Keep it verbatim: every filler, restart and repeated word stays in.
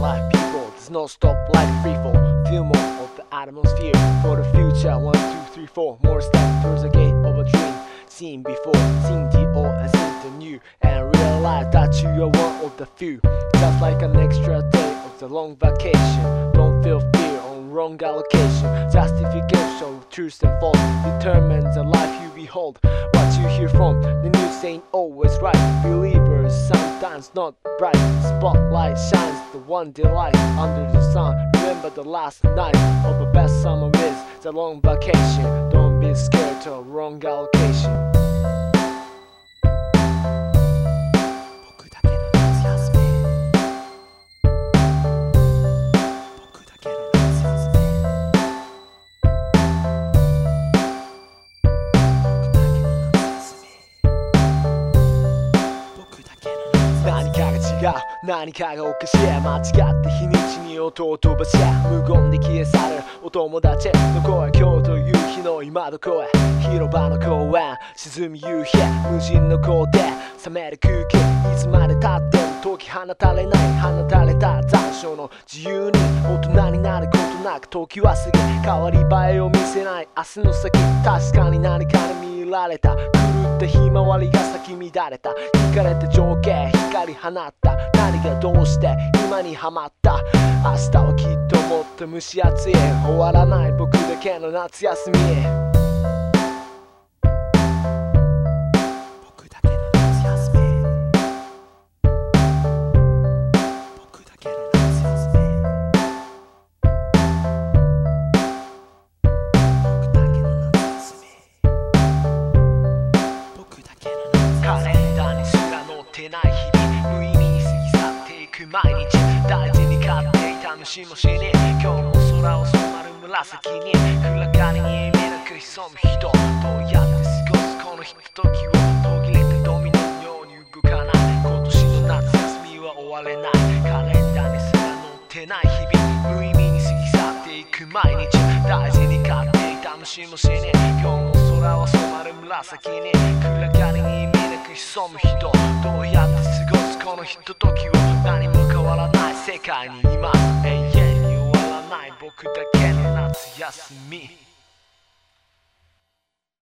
life people, there's no stop like free fall. Feel more of the atmosphere for the future. One, two, three, four, more steps towards the gate of a dream. Seen before, seen the old and seen the new, and realize that you are one of the few. Just like an extra day of the long vacation. Don't feel fear on wrong allocation. Justification, truth and false determines the life you behold. What you hear from the news ain't always right. Believers sometimes not bright. Spotlight shines the one delight under the sun. Remember the last night of the best summer is the long vacation. Don't be scared to a wrong allocation.何かが違う、何かがおかしい。間違って日にちに音を飛ばし無言で消え去るお友達の声。今日という日の今どこへ。広場の公園、沈む夕日、無人の校庭、冷める空気。いつまで経っても解き放たれない、放たれた残暑の自由に。大人になることなく時は過ぎ、変わり映えを見せない明日の先。確かに何かに見られた、狂ったひまわりが咲き乱れた。惹かれた情景、光放った。何がどうして今にハマった。明日はきっともっと蒸し暑い。終わらない僕だけの夏休み。僕だけの夏休み。僕だけの夏休み。僕だけの夏休み。僕だけの夏休み。カレンダーにすら載ってない日々、無意味に過ぎ去っていく毎日。大事に買っていた虫も死に、今日も空を染まる紫に。暗がりに見なく潜む人、どうやって過ごすこのひとときを。途切れたドミノのように動かない。今年の夏休みは終われない。カレンダーにすら載ってない日々、無意味に過ぎ去っていく毎日。大事に買っていた虫も死に、今日も空は染まる紫に。暗がりに見なく潜む人、どうやって過ごすこのひとときを。何も変わらない世界に今永遠に終わらない僕だけの夏休み。